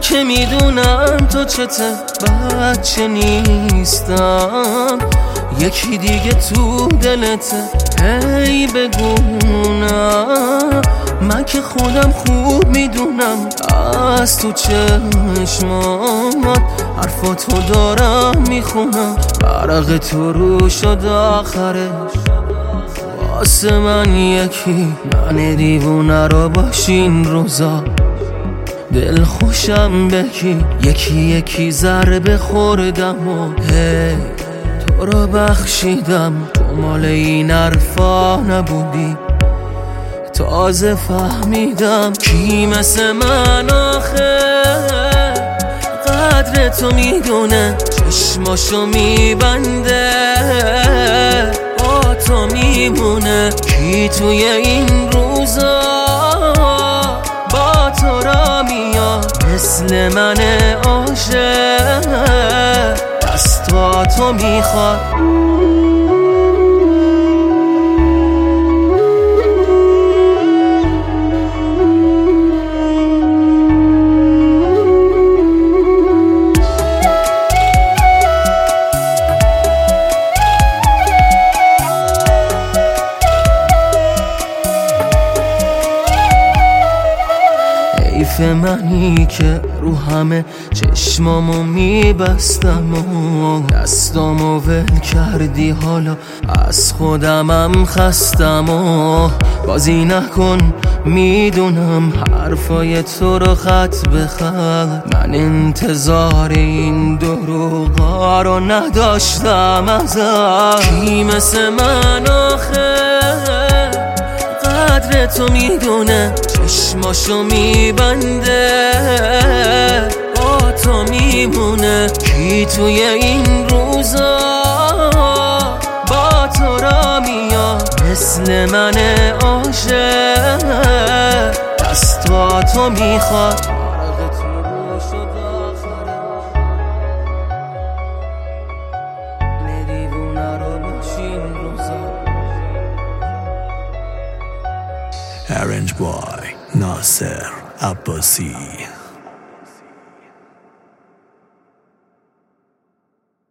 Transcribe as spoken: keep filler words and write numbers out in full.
که میدونم تو چته بچه نیستم، یکی دیگه تو دلته، هی بگونم. من که خودم خوب میدونم از تو چشمات حرفاتو دارم میخونم، برق تو رو شد آخرش واسه من یکی. من دیوونه رو باشین روزا دل خوشم بکی، یکی یکی ضربه خوردم و هی تو رو بخشیدم. تو مال این حرفا نبودی، تازه فهمیدم کی مثل من آخه قدر تو میدونه، چشماشو میبنده با تو میمونه. کی توی این روزا با تو را میاد مثل من عاشق دستا تو میخواد. حیف منی که رو همه چشمامو میبستم و دستامو ول کردی، حالا از خودمم خستم و بازی نکن. میدونم حرفای تو رو خط به خط، من انتظار این دروغا رو نداشتم ازت. کی مثل من آخه قدر تو میدونه، چشماشو میبنده با تو میمونه. کی توی این روزا با تو را میاد مثل من عاشق دستا تو میخواد. Arranged by Nasser Abbasi.